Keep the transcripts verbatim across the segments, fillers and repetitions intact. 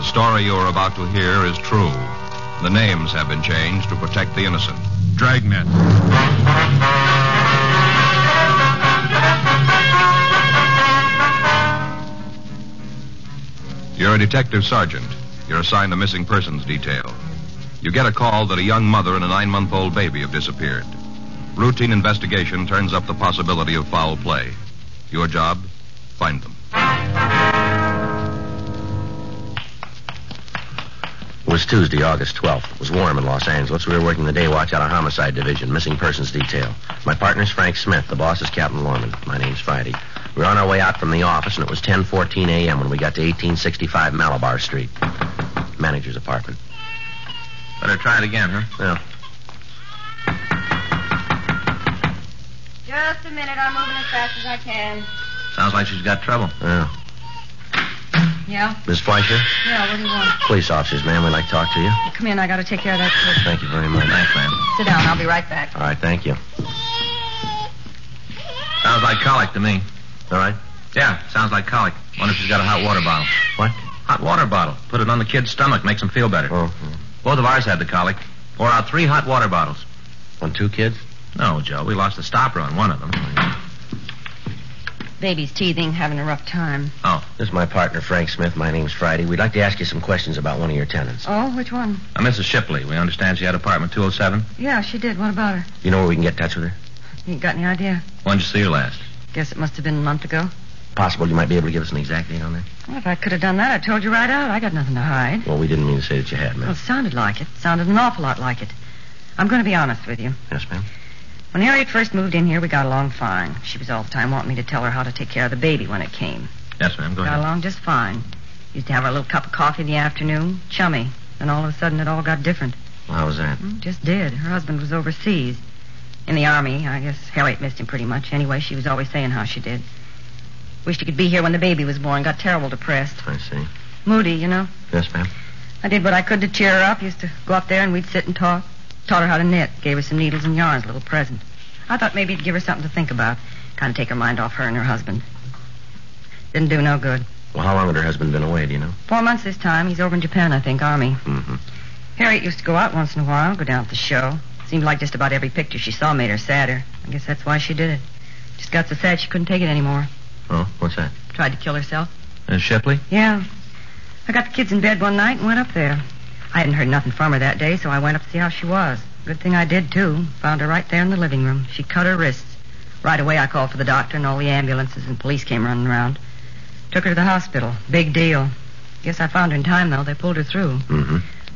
story you are about to hear is true. The names have been changed to protect the innocent. Dragnet. You're a detective sergeant. You're assigned the missing persons detail. You get a call that a young mother and a nine-month-old baby have disappeared. Routine investigation turns up the possibility of foul play. Your job? Find them. It was Tuesday, August twelfth. It was warm in Los Angeles. We were working the day watch out of Homicide Division, Missing Persons Detail. My partner's Frank Smith. The boss is Captain Lorman. My name's Friday. We were on our way out from the office, and it was ten fourteen a.m. when we got to eighteen sixty-five Malabar Street. Manager's apartment. Better try it again, huh? Yeah. Just a minute. I'm moving as fast as I can. Sounds like she's got trouble. Yeah. Yeah? Miss Fleischer? Yeah, what do you want? Police officers, ma'am. We'd like to talk to you. Come in. I got to take care of that kid. Thank you very much. Thanks, ma'am. Sit down. I'll be right back. All right, thank you. Sounds like colic to me. All right. Yeah, sounds like colic. Wonder if she's got a hot water bottle. What? Hot water bottle. Put it on the kid's stomach. Makes him feel better. Oh. Both of ours had the colic. Pour out three hot water bottles. On two kids? No, Joe. We lost the stopper on one of them. Baby's teething, having a rough time. Oh. This is my partner, Frank Smith. My name's Friday. We'd like to ask you some questions about one of your tenants. Oh, which one? Uh, Missus Shipley. We understand she had apartment two oh seven. Yeah, she did. What about her? You know where we can get in touch with her? You got any idea? When'd you see her last? Guess it must have been a month ago. Possible you might be able to give us an exact date on that? Well, if I could have done that, I told you right out. I got nothing to hide. Well, we didn't mean to say that you had, Well, ma'am. it sounded like it. Sounded an awful lot like it. I'm going to be honest with you. Yes, ma'am. When Harriet first moved in here, we got along fine. She was all the time wanting me to tell her how to take care of the baby when it came. Yes, ma'am. Go Got ahead. along just fine. Used to have our little cup of coffee in the afternoon. Chummy. Then all of a sudden it all got different. Well, how was that? Mm, Just did. Her husband was overseas. In the Army. I guess Harriet missed him pretty much. Anyway, she was always saying how she did. Wished he could be here when the baby was born. Got terrible depressed. I see. Moody, you know. Yes, ma'am. I did what I could to cheer her up. Used to go up there and we'd sit and talk. Taught her how to knit. Gave her some needles and yarns, a little present. I thought maybe it'd give her something to think about. Kind of take her mind off her and her husband. Didn't do no good. Well, how long had her husband been away, do you know? Four months this time. He's over in Japan, I think, Army. Mm-hmm. Harriet used to go out once in a while, go down to the show. Seemed like just about every picture she saw made her sadder. I guess that's why she did it. Just got so sad she couldn't take it anymore. Oh, what's that? Tried to kill herself. Miss Shipley? Yeah. I got the kids in bed one night and went up there. I hadn't heard nothing from her that day, so I went up to see how she was. Good thing I did, too. Found her right there in the living room. She cut her wrists. Right away, I called for the doctor, and all the ambulances and police came running around. Took her to the hospital. Big deal. Guess I found her in time, though. They pulled her through. Mm-hmm.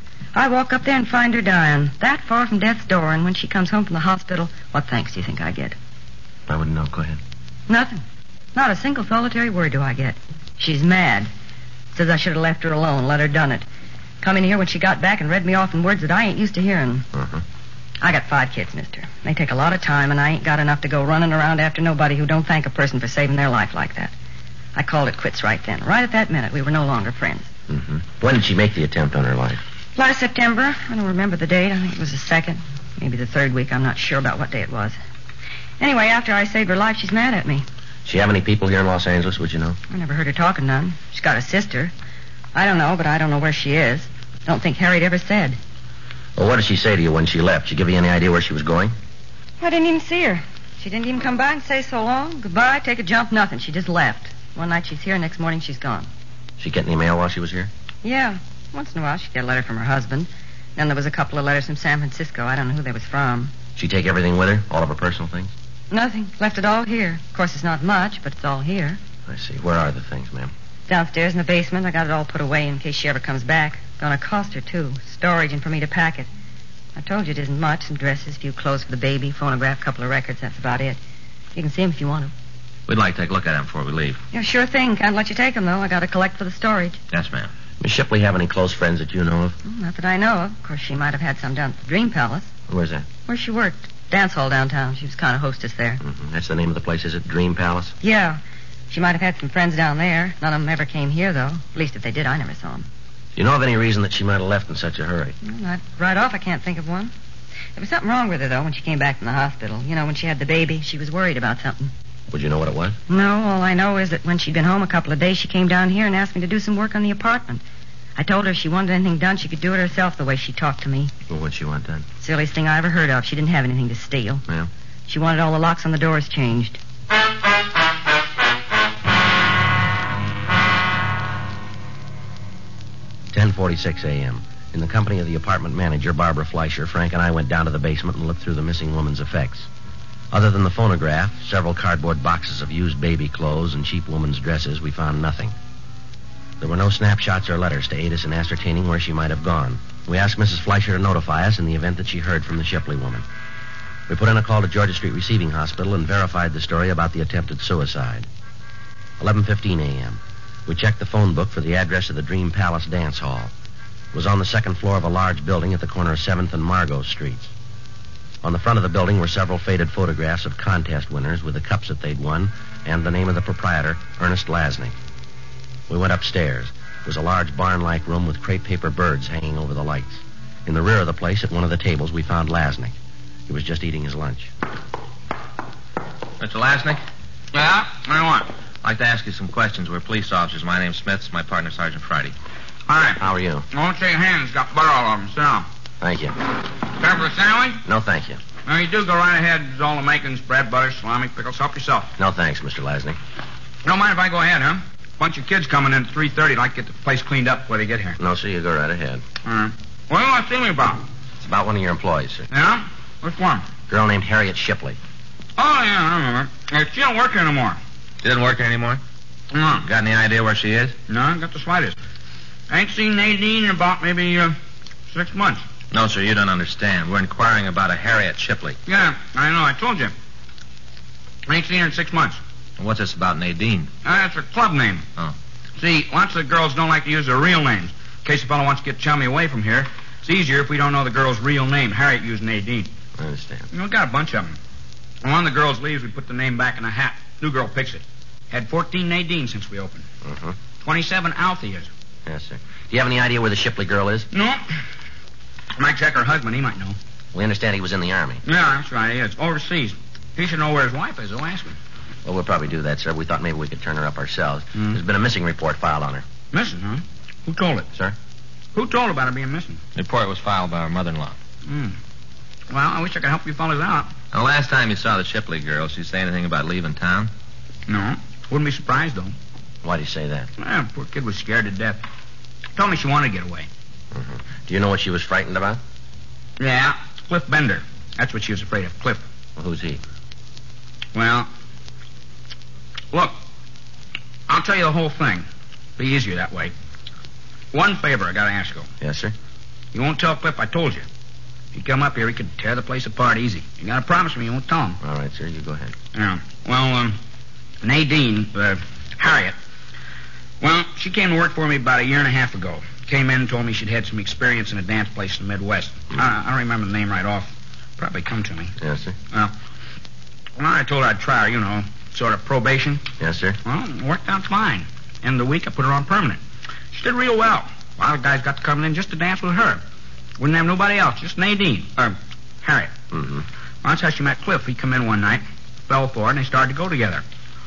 I walk up there and find her dying. That far from death's door, and when she comes home from the hospital, what thanks do you think I get? I wouldn't know. Go ahead. Nothing. Not a single solitary word do I get. She's mad. Says I should have left her alone, let her done it. Come in here when she got back and read me off in words that I ain't used to hearing. Uh-huh. I got five kids, mister. They take a lot of time, and I ain't got enough to go running around after nobody who don't thank a person for saving their life like that. I called it quits right then. Right at that minute, we were no longer friends. Mm-hmm. When did she make the attempt on her life? Last September. I don't remember the date. I think it was the second. Maybe the third week. I'm not sure about what day it was. Anyway, after I saved her life, she's mad at me. She have any people here in Los Angeles, would you know? I never heard her talking none. She's got a sister. I don't know, but I don't know where she is. Don't think Harriet ever said. Well, what did she say to you when she left? She give you any idea where she was going? I didn't even see her. She didn't even come by and say so long. Goodbye, take a jump, nothing. She just left. One night she's here, next morning she's gone. She get any mail while she was here? Yeah. Once in a while she'd get a letter from her husband. Then there was a couple of letters from San Francisco. I don't know who they was from. She take everything with her? All of her personal things? Nothing. Left it all here. Of course, it's not much, but it's all here. I see. Where are the things, ma'am? Downstairs in the basement. I got it all put away in case she ever comes back. Gonna cost her, too. Storage and for me to pack it. I told you it isn't much. Some dresses, a few clothes for the baby, phonograph, couple of records. That's about it. You can see them if you want to. We'd like to take a look at them before we leave. Yeah, sure thing. Can't let you take them, though. I gotta collect for the storage. Yes, ma'am. Miss Shipley have any close friends that you know of? Well, not that I know of. Of course, she might have had some down at the Dream Palace. Where's that? Where she worked. Dance hall downtown. She was kind of hostess there. Mm-hmm. That's the name of the place, is it? Dream Palace? Yeah. She might have had some friends down there. None of them ever came here, though. At least if they did, I never saw them. Do you know of any reason that she might have left in such a hurry? Well, not right off, I can't think of one. There was something wrong with her, though, when she came back from the hospital. You know, when she had the baby, she was worried about something. Would you know what it was? No, all I know is that when she'd been home a couple of days, she came down here and asked me to do some work on the apartment. I told her if she wanted anything done, she could do it herself the way she talked to me. Well, what'd she want done? Silliest thing I ever heard of. She didn't have anything to steal. Yeah? She wanted all the locks on the doors changed. ten forty-six a.m. In the company of the apartment manager, Barbara Fleischer, Frank and I went down to the basement and looked through the missing woman's effects. Other than the phonograph, several cardboard boxes of used baby clothes, and cheap woman's dresses, we found nothing. There were no snapshots or letters to aid us in ascertaining where she might have gone. We asked Missus Fleischer to notify us in the event that she heard from the Shipley woman. We put in a call to Georgia Street Receiving Hospital and verified the story about the attempted suicide. eleven fifteen a.m. We checked the phone book for the address of the Dream Palace Dance Hall. It was on the second floor of a large building at the corner of seventh and Margot Streets. On the front of the building were several faded photographs of contest winners with the cups that they'd won and the name of the proprietor, Ernest Lasnik. We went upstairs. It was a large barn-like room with crepe paper birds hanging over the lights. In the rear of the place, at one of the tables, we found Lasnik. He was just eating his lunch. Mister Lasnik? Yeah? What do you want? I'd like to ask you some questions. We're police officers. My name's Smith. It's my partner, Sergeant Friday. Hi. How are you? I won't shake hands. Got butter all over them. Sit down. Thank you. Care for a sandwich? No, thank you. No, you do go right ahead. There's all the makings, bread, butter, salami, pickles. Help yourself. No, thanks, Mister Lasnik. Don't mind if I go ahead, huh? Bunch of kids coming in at three thirty. I'd like to get the place cleaned up before they get here. No, sir, you go right ahead. All right. What do you want to see me about? It's about one of your employees, sir. Yeah? Which one? Girl named Harriet Shipley. Oh, yeah, I remember. Hey, she don't work here anymore. She doesn't work here anymore? No. Got any idea where she is? No, I got the slightest. I ain't seen Nadine in about maybe uh, six months. No, sir, you don't understand. We're inquiring about a Harriet Shipley. Yeah, I know. I told you. I ain't seen her in six months. What's this about Nadine? Uh, that's her club name. Oh. See, lots of girls don't like to use their real names. In case a fellow wants to get chummy away from here, it's easier if we don't know the girl's real name. Harriet used Nadine. I understand. You know, we got a bunch of them. When one of the girls leaves, we put the name back in a hat. New girl picks it. Had fourteen Nadine since we opened. Mm-hmm. twenty-seven Altheas. Yes, sir. Do you have any idea where the Shipley girl is? No. Might check her husband. He might know. We understand he was in the Army. Yeah, that's right. He is. Overseas. He should know where his wife is. I'll ask him. Well, we'll probably do that, sir. We thought maybe we could turn her up ourselves. Mm. There's been a missing report filed on her. Missing, huh? Who told it? Sir? Who told about her being missing? The report was filed by our mother-in-law. Hmm. Well, I wish I could help you fellas out. The last time you saw the Shipley girl, she say anything about leaving town? No. Wouldn't be surprised, though. Why do you say that? Well, poor kid was scared to death. Told me she wanted to get away. Mm-hmm. Do you know what she was frightened about? Yeah, Cliff Bender. That's what she was afraid of, Cliff. Well, who's he? Well, look, I'll tell you the whole thing. Be easier that way. One favor I gotta ask you. Yes, sir? You won't tell Cliff I told you. If you come up here, he could tear the place apart easy. You gotta promise me you won't tell him. All right, sir, you go ahead. Yeah. Well, um, Nadine, uh, Harriet, well, she came to work for me about a year and a half ago. Came in and told me she'd had some experience in a dance place in the Midwest. Mm-hmm. I, I don't remember the name right off. Probably come to me. Yes, sir? Well, well, I told her I'd try her, you know, sort of probation. Yes, sir? Well, it worked out fine. End of the week, I put her on permanent. She did real well. A lot of guys got to come in just to dance with her. Wouldn't have nobody else, just Nadine, or Harriet. Mm-hmm. Well, that's how she met Cliff. He come in one night, fell for it, and they started to go together.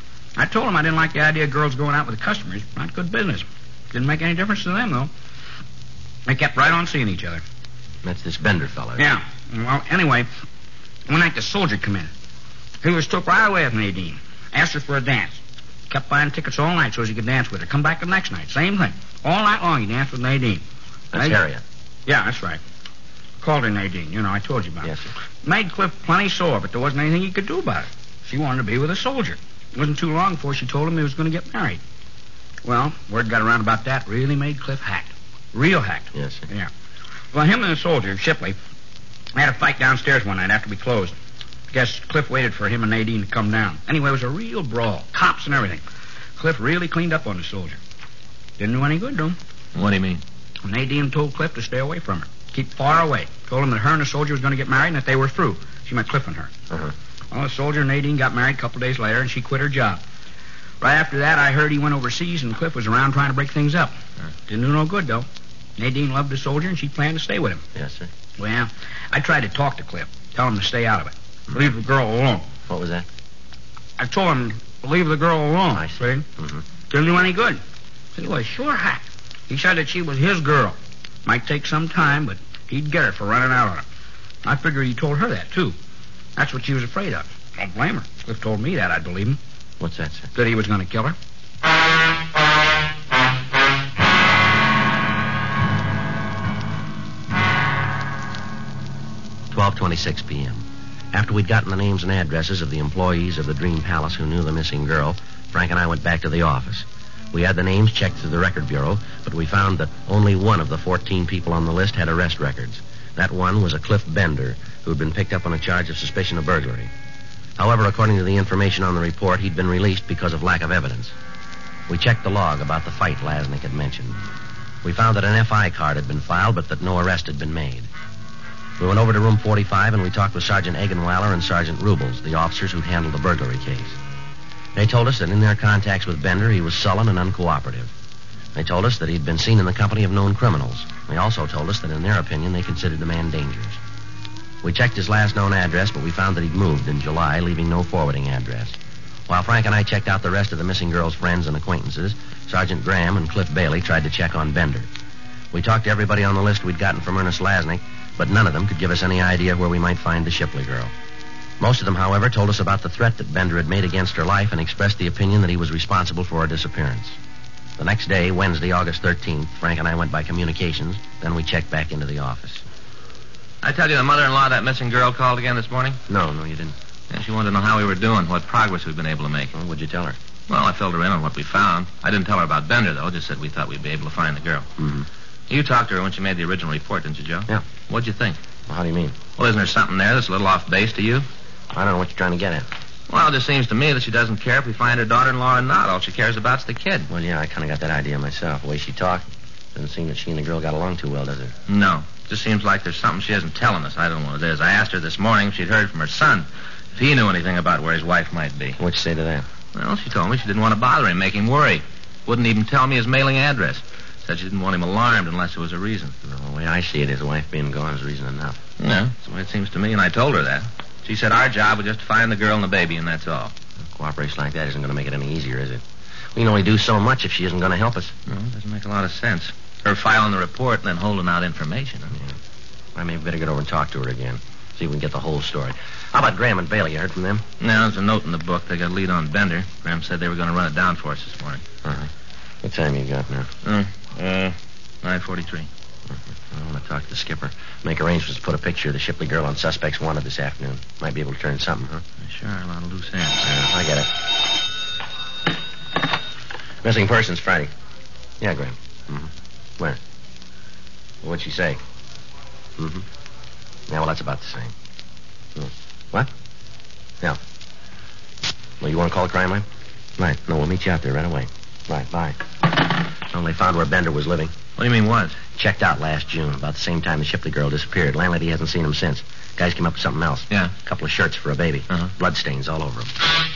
I told him I didn't like the idea of girls going out with the customers. Not good business. Didn't make any difference to them, though. They kept right on seeing each other. That's this Bender fella. Yeah. Well, anyway, one night the soldier come in. He was took right away with Nadine. Asked her for a dance. Kept buying tickets all night so he could dance with her. Come back the next night. Same thing. All night long he danced with Nadine. That's Made... Harriet. Yeah, that's right. Called her Nadine. You know, I told you about yes, it. Yes, sir. Made Cliff plenty sore, but there wasn't anything he could do about it. She wanted to be with a soldier. It wasn't too long before she told him he was going to get married. Well, word got around about that. Really made Cliff hacked. Real hacked. Yes, sir. Yeah. Well, him and the soldier, Shipley, had a fight downstairs one night after we closed. Guess Cliff waited for him and Nadine to come down. Anyway, it was a real brawl. Cops and everything. Cliff really cleaned up on the soldier. Didn't do any good to him. What do you mean? Nadine told Cliff to stay away from her. Keep far away. Told him that her and the soldier was going to get married and that they were through. She meant Cliff and her. Uh-huh. Well, the soldier and Nadine got married a couple days later, and she quit her job. Right after that, I heard he went overseas, and Cliff was around trying to break things up. Uh-huh. Didn't do no good, though. Nadine loved the soldier, and she planned to stay with him. Yes, sir. Well, I tried to talk to Cliff. Tell him to stay out of it. Leave the girl alone. What was that? I told him to leave the girl alone. I see. See? Mm-hmm. Didn't do any good. He was sure hacked. He said that she was his girl. Might take some time, but he'd get her for running out on him. I figure he told her that, too. That's what she was afraid of. Don't blame her. Cliff told me that, I'd believe him. What's that, sir? That he was going to kill her. twelve twenty-six p.m. After we'd gotten the names and addresses of the employees of the Dream Palace who knew the missing girl, Frank and I went back to the office. We had the names checked through the record bureau, but we found that only one of the fourteen people on the list had arrest records. That one was a Cliff Bender, who had been picked up on a charge of suspicion of burglary. However, according to the information on the report, he'd been released because of lack of evidence. We checked the log about the fight Lasnik had mentioned. We found that an F I card had been filed, but that no arrest had been made. We went over to room forty-five and we talked with Sergeant Eggenweiler and Sergeant Rubles, the officers who'd handled the burglary case. They told us that in their contacts with Bender, he was sullen and uncooperative. They told us that he'd been seen in the company of known criminals. They also told us that in their opinion, they considered the man dangerous. We checked his last known address, but we found that he'd moved in July, leaving no forwarding address. While Frank and I checked out the rest of the missing girl's friends and acquaintances, Sergeant Graham and Cliff Bailey tried to check on Bender. We talked to everybody on the list we'd gotten from Ernest Lasnik, but none of them could give us any idea where we might find the Shipley girl. Most of them, however, told us about the threat that Bender had made against her life and expressed the opinion that he was responsible for her disappearance. The next day, Wednesday, August thirteenth, Frank and I went by communications. Then we checked back into the office. I tell you, the mother-in-law of that missing girl called again this morning? No, no, you didn't. Yeah, she wanted to know how we were doing, what progress we'd been able to make. Well, what'd you tell her? Well, I filled her in on what we found. I didn't tell her about Bender, though. Just said we thought we'd be able to find the girl. Mm-hmm. You talked to her when she made the original report, didn't you, Joe? Yeah. What'd you think? Well, how do you mean? Well, isn't there something there that's a little off base to you? I don't know what you're trying to get at. Well, it just seems to me that she doesn't care if we find her daughter-in-law or not. All she cares about's the kid. Well, yeah, I kind of got that idea myself. The way she talked, doesn't seem that she and the girl got along too well, does it? No. Just seems like there's something she isn't telling us. I don't know what it is. I asked her this morning if she'd heard from her son, if he knew anything about where his wife might be. What'd you say to that? Well, she told me she didn't want to bother him, make him worry. Wouldn't even tell me his mailing address. Said she didn't want him alarmed unless there was a reason. No, the way I see it, his wife being gone is reason enough. Yeah, that's the way it seems to me, and I told her that. She said our job was just to find the girl and the baby, and that's all. Cooperation like that isn't going to make it any easier, is it? We can only do so much if she isn't going to help us. No, it doesn't make a lot of sense. Her filing the report and then holding out information. I mean, yeah. I may better get over and talk to her again. See if we can get the whole story. How about Graham and Bailey? You heard from them? No, there's a note in the book. They got a lead on Bender. Graham said they were going to run it down for us this morning. All right. What time you got now? Uh, uh nine forty-three. I want to talk to the skipper. Make arrangements to put a picture of the Shipley girl on Suspects Wanted this afternoon. Might be able to turn something, huh? Sure, a lot of loose ends. Yeah, I get it. Missing persons Friday. Yeah, Graham. Mm-hmm. Where? What'd she say? Mm-hmm. Yeah, well, that's about the same. Hmm. What? Yeah. Well, you want to call the crime line? Right. No, we'll meet you out there right away. Right, bye. Well, they found where Bender was living. What do you mean, what? Checked out last June, about the same time the Shipley girl disappeared. Landlady hasn't seen him since. Guys came up with something else. Yeah. A couple of shirts for a baby. Uh-huh. Bloodstains all over them.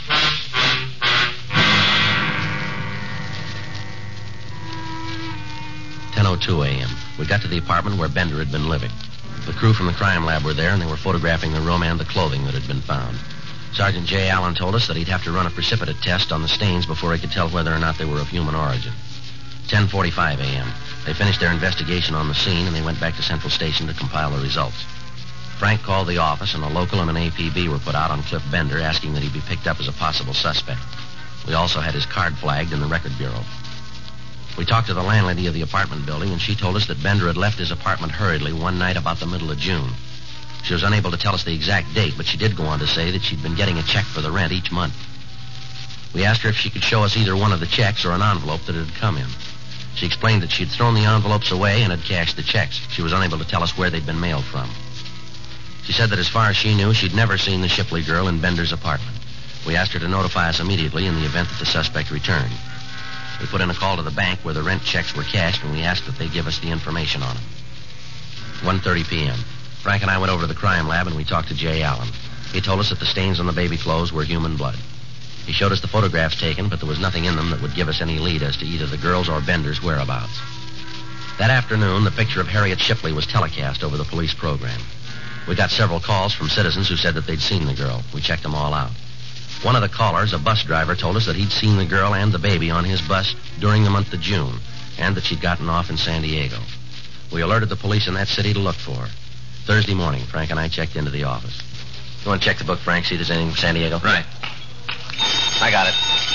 ten oh two a.m. We got to the apartment where Bender had been living. The crew from the crime lab were there, and they were photographing the room and the clothing that had been found. Sergeant J. Allen told us that he'd have to run a precipitate test on the stains before he could tell whether or not they were of human origin. ten forty-five a.m. They finished their investigation on the scene, and they went back to Central Station to compile the results. Frank called the office, and a local and an A P B were put out on Cliff Bender, asking that he be picked up as a possible suspect. We also had his card flagged in the record bureau. We talked to the landlady of the apartment building, and she told us that Bender had left his apartment hurriedly one night about the middle of June. She was unable to tell us the exact date, but she did go on to say that she'd been getting a check for the rent each month. We asked her if she could show us either one of the checks or an envelope that had come in. She explained that she'd thrown the envelopes away and had cashed the checks. She was unable to tell us where they'd been mailed from. She said that as far as she knew, she'd never seen the Shipley girl in Bender's apartment. We asked her to notify us immediately in the event that the suspect returned. We put in a call to the bank where the rent checks were cashed, and we asked that they give us the information on them. one thirty p.m. Frank and I went over to the crime lab, and we talked to Jay Allen. He told us that the stains on the baby clothes were human blood. He showed us the photographs taken, but there was nothing in them that would give us any lead as to either the girl's or Bender's whereabouts. That afternoon, the picture of Harriet Shipley was telecast over the police program. We got several calls from citizens who said that they'd seen the girl. We checked them all out. One of the callers, a bus driver, told us that he'd seen the girl and the baby on his bus during the month of June. and that she'd gotten off in San Diego. We alerted the police in that city to look for her. Thursday morning, Frank and I checked into the office. You want to check the book, Frank, see if there's anything from San Diego? Right. I got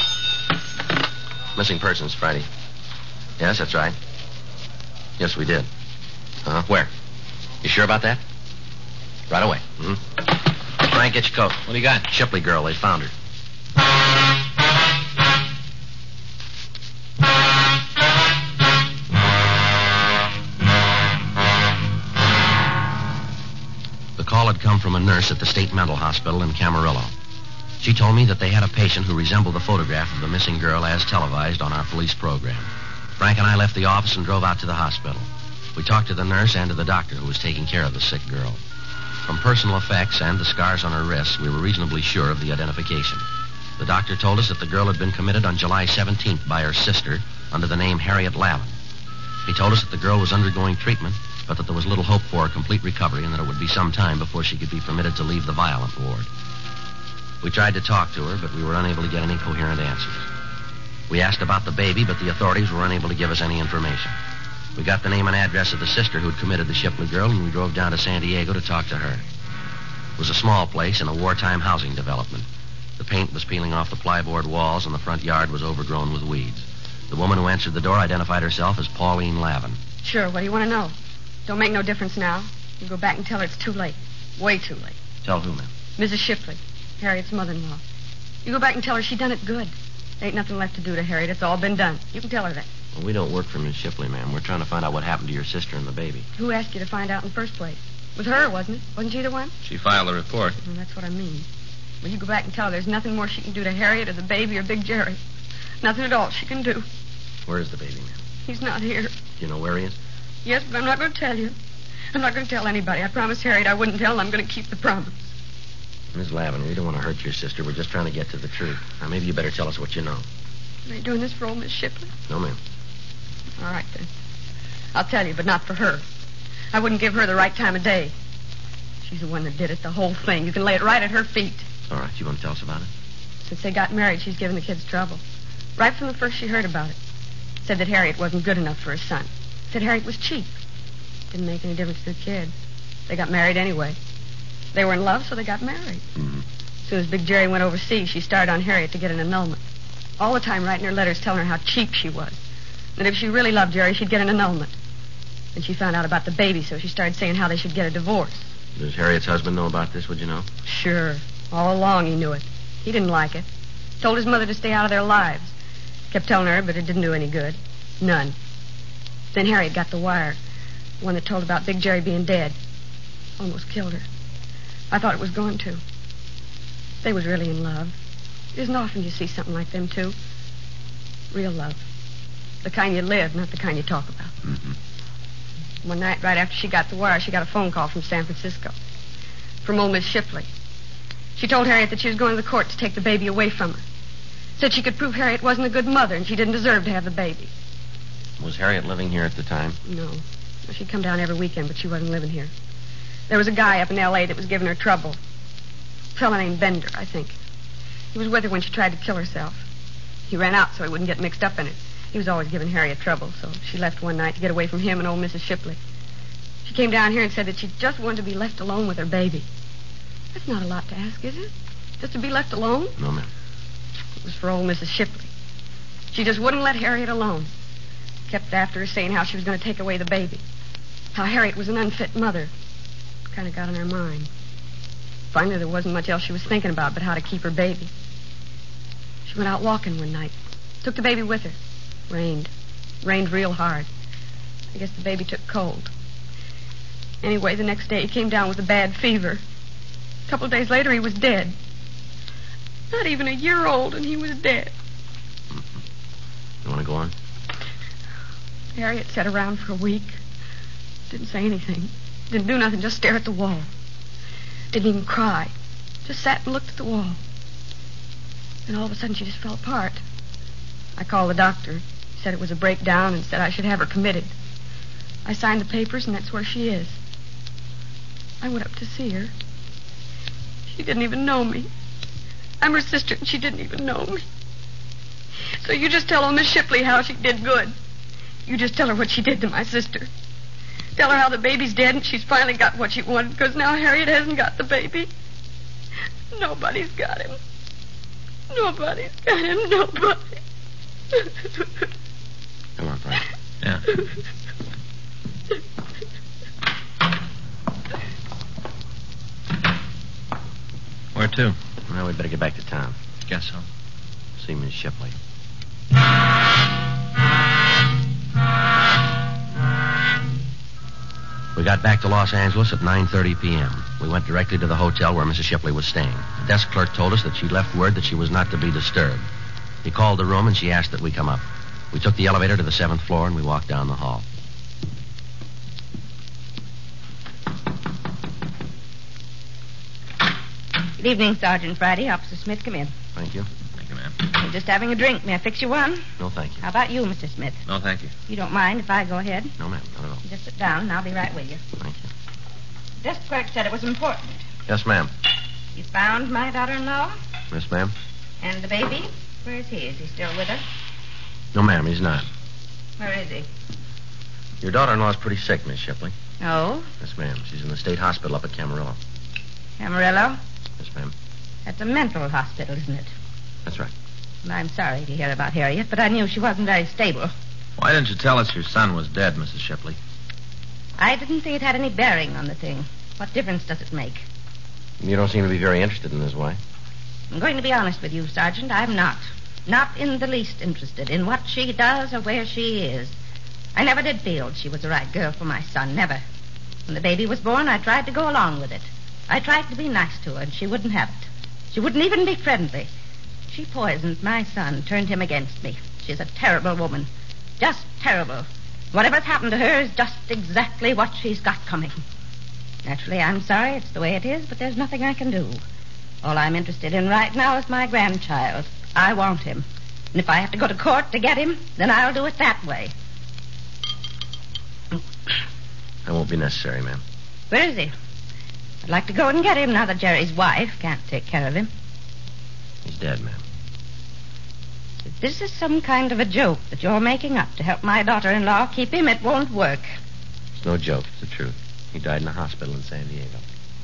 it. Missing persons, Friday. Yes, that's right. Yes, we did. Uh-huh. Where? You sure about that? Right away. Mm-hmm. Frank, get your coat. What do you got? Shipley girl, they found her. The call had come from a nurse at the State Mental Hospital in Camarillo. She told me that they had a patient who resembled the photograph of the missing girl as televised on our police program. Frank and I left the office and drove out to the hospital. We talked to the nurse and to the doctor who was taking care of the sick girl. From personal effects and the scars on her wrists, we were reasonably sure of the identification. The doctor told us that the girl had been committed on July seventeenth by her sister under the name Harriet Lavin. He told us that the girl was undergoing treatment, but that there was little hope for a complete recovery and that it would be some time before she could be permitted to leave the violent ward. We tried to talk to her, but we were unable to get any coherent answers. We asked about the baby, but the authorities were unable to give us any information. We got the name and address of the sister who'd committed the Shipley girl, and we drove down to San Diego to talk to her. It was a small place in a wartime housing development. The paint was peeling off the plyboard walls, and the front yard was overgrown with weeds. The woman who answered the door identified herself as Pauline Lavin. Sure, what do you want to know? Don't make no difference now. You go back and tell her it's too late. Way too late. Tell who, ma'am? Missus Shipley, Harriet's mother-in-law. You go back and tell her she done it good. There ain't nothing left to do to Harriet. It's all been done. You can tell her that. Well, we don't work for Miss Shipley, ma'am. We're trying to find out what happened to your sister and the baby. Who asked you to find out in the first place? It was her, wasn't it? Wasn't she the one? She filed a report. Well, that's what I mean. Well, you go back and tell her there's nothing more she can do to Harriet or the baby or Big Jerry. Nothing at all she can do. Where is the baby, ma'am? He's not here. Do you know where he is? Yes, but I'm not going to tell you. I'm not going to tell anybody. I promised Harriet I wouldn't tell, and I'm going to keep the promise. Miss Lavin, we don't want to hurt your sister. We're just trying to get to the truth. Now, maybe you better tell us what you know. Are you doing this for old Miss Shipley? No, ma'am. All right, then. I'll tell you, but not for her. I wouldn't give her the right time of day. She's the one that did it, the whole thing. You can lay it right at her feet. All right, you want to tell us about it? Since they got married, she's given the kids trouble. Right from the first she heard about it. Said that Harriet wasn't good enough for her son. Said Harriet was cheap. Didn't make any difference to the kids. They got married anyway. They were in love, so they got married. Mm-hmm. As soon as Big Jerry went overseas, she started on Harriet to get an annulment. All the time writing her letters telling her how cheap she was. That if she really loved Jerry, she'd get an annulment. And she found out about the baby, so she started saying how they should get a divorce. Does Harriet's husband know about this, would you know? Sure. All along he knew it. He didn't like it. Told his mother to stay out of their lives. Kept telling her, but it didn't do any good. None. Then Harriet got the wire. The one that told about Big Jerry being dead. Almost killed her. I thought it was going to. They was really in love. It isn't often you see something like them, too. Real love. The kind you live, not the kind you talk about. Mm-hmm. One night, right after she got the wire, she got a phone call from San Francisco. From old Miss Shipley. She told Harriet that she was going to the court to take the baby away from her. Said she could prove Harriet wasn't a good mother and she didn't deserve to have the baby. Was Harriet living here at the time? No. Well, she'd come down every weekend, but she wasn't living here. There was a guy up in L A that was giving her trouble. A fellow named Bender, I think. He was with her when she tried to kill herself. He ran out so he wouldn't get mixed up in it. He was always giving Harriet trouble, so she left one night to get away from him and old Missus Shipley. She came down here and said that she just wanted to be left alone with her baby. That's not a lot to ask, is it? Just to be left alone? No, ma'am. It was for old Missus Shipley. She just wouldn't let Harriet alone. Kept after her saying how she was going to take away the baby. How Harriet was an unfit mother. Kind of got on her mind. Finally, there wasn't much else she was thinking about but how to keep her baby. She went out walking one night. Took the baby with her. Rained. Rained real hard. I guess the baby took cold. Anyway, the next day he came down with a bad fever. A couple of days later, he was dead. Not even a year old, and he was dead. Mm-hmm. You want to go on? Harriet sat around for a week. Didn't say anything. Didn't do nothing, just stare at the wall. Didn't even cry. Just sat and looked at the wall. And all of a sudden, she just fell apart. I called the doctor. He said it was a breakdown and said I should have her committed. I signed the papers, and that's where she is. I went up to see her. She didn't even know me. I'm her sister, and she didn't even know me. So you just tell old Miss Shipley how she did good. You just tell her what she did to my sister. Tell her how the baby's dead and she's finally got what she wanted because now Harriet hasn't got the baby. Nobody's got him. Nobody's got him. Nobody. Come on, Frank. Yeah. Where to? Well, we better get back to town. Guess so. See Miss Shipley. We got back to Los Angeles at nine thirty p.m. We went directly to the hotel where Missus Shipley was staying. The desk clerk told us that she left word that she was not to be disturbed. He called the room and she asked that we come up. We took the elevator to the seventh floor and we walked down the hall. Good evening, Sergeant Friday. Officer Smith, come in. Thank you. Thank you, ma'am. We're just having a drink. May I fix you one? No, thank you. How about you, Mister Smith? No, thank you. You don't mind if I go ahead? No, ma'am. Not at all. Just sit down and I'll be right with you. Thank you. The desk clerk said it was important. Yes, ma'am. You found my daughter-in-law? Yes, ma'am. And the baby? Where is he? Is he still with her? No, ma'am, he's not. Where is he? Your daughter-in-law's pretty sick, Miss Shipley. Oh? Yes, ma'am. She's in the state hospital up at Camarillo. Camarillo? Yes, ma'am. That's a mental hospital, isn't it? That's right. Well, I'm sorry to hear about Harriet, but I knew she wasn't very stable. Why didn't you tell us your son was dead, Missus Shipley? I didn't think it had any bearing on the thing. What difference does it make? You don't seem to be very interested in this, why? I'm going to be honest with you, Sergeant. I'm not. Not in the least interested in what she does or where she is. I never did feel she was the right girl for my son, never. When the baby was born, I tried to go along with it. I tried to be nice to her, and she wouldn't have it. She wouldn't even be friendly. She poisoned my son, turned him against me. She's a terrible woman. Just terrible. Whatever's happened to her is just exactly what she's got coming. Naturally, I'm sorry it's the way it is, but there's nothing I can do. All I'm interested in right now is my grandchild. I want him. And if I have to go to court to get him, then I'll do it that way. That won't be necessary, ma'am. Where is he? I'd like to go and get him now that Jerry's wife can't take care of him. He's dead, ma'am. If this is some kind of a joke that you're making up to help my daughter-in-law keep him, it won't work. It's no joke. It's the truth. He died in a hospital in San Diego.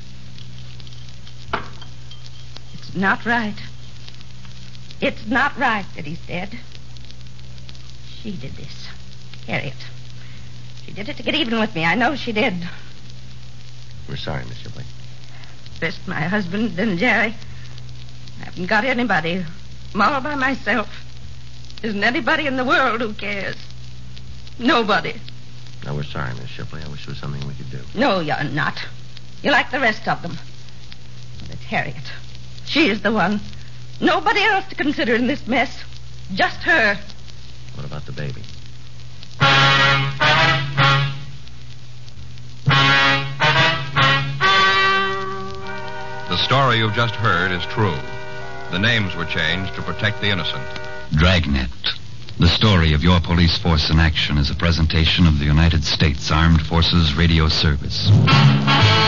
It's not right. It's not right that he's dead. She did this. Harriet. She did it to get even with me. I know she did. We're sorry, Miss Shipley. First my husband, then Jerry. I haven't got anybody. I'm all by myself. There isn't anybody in the world who cares. Nobody. No, we're sorry, Miss Shipley. I wish there was something we could do. No, you're not. You're like the rest of them. But it's Harriet. She is the one. Nobody else to consider in this mess. Just her. What about the baby? The story you've just heard is true. The names were changed to protect the innocent. Dragnet. The story of your police force in action is a presentation of the United States Armed Forces Radio Service.